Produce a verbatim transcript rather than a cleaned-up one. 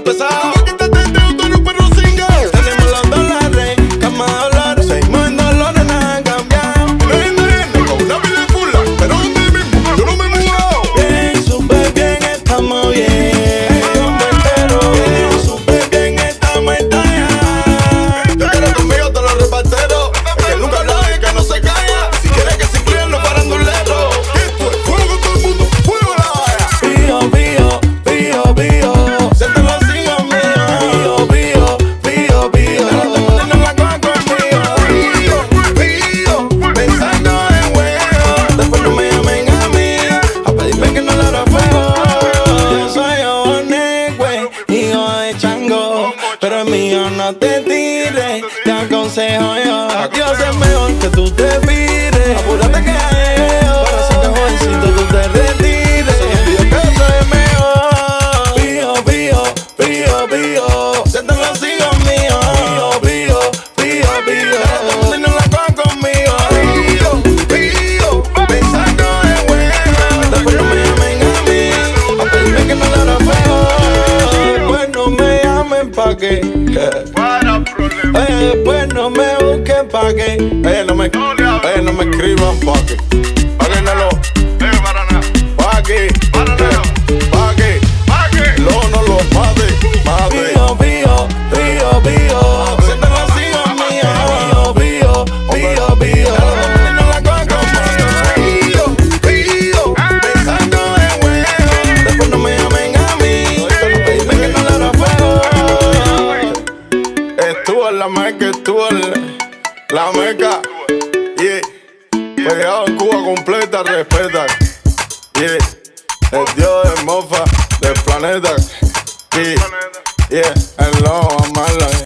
pesado. Tenemos los dólares, cama de olores. Seguimos en dolores, nada ha cambiado. Con una vida fula, pero donde mismo, yo no me he mudado. Bien, súper bien, estamos bien. Bombero, bien, súper bien, estamos en talla. Te quieres conmigo, te lo repartero. El que nunca habla y que no se calla. Si quieres que se incluyan los faranduleros. Esto es fuego con todo el mundo, fuego a la valla. Pío, pío, pío, pío. Siento los hijos míos. Pío, pío, pío, pío. No la cojan conmigo. Pío, pío, Pensando en juego. Después no me llamen a mí a pedirme que no le haga fuego. Yo soy Onegüe, hijo de Chango, pero el mío no te tires, te aconsejo yo. Dios es mejor que tú te pires. Apúrate que ya llego. Para ser que jovencito tú te retires. Yo que soy mejor. Pío, pío, pío, pío. Sienten los hijos míos. Pío, pío, pío, pío. No la cojan conmigo. pío, pío, Pensando en juego. Después no me llamen a mí a pedirme que no le haga fuego. Después no me llamen pa' que para problema. Oye, después no me busquen pa' que Oye, no me, oye, no me escriban pa' que Pa' que no lo, Eh, para nada, pa' que para nada. Pa' que ¿Para qué? lo no lo mate, mate. Pío, pío, pío, pío. Sienten los hijos míos. Pío, pío, pío. No la cojan conmigo. Pío, pío, Pensando en juego. Después no me llamen a mí a pedirme que no le haga fuego. Estuvo en la meca, estuvo en la meca. Yeah. Pegado en Cuba completa, respeta. Yeah. El dios de mofa del planeta. Yeah. Yeah. El lobo, amarla.